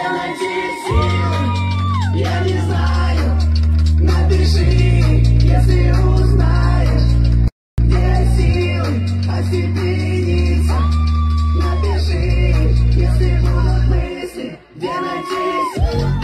найти силы, я не знаю. Напиши, если узнаешь, где силы остепениться. Напиши, если будут мысли, где найти силы.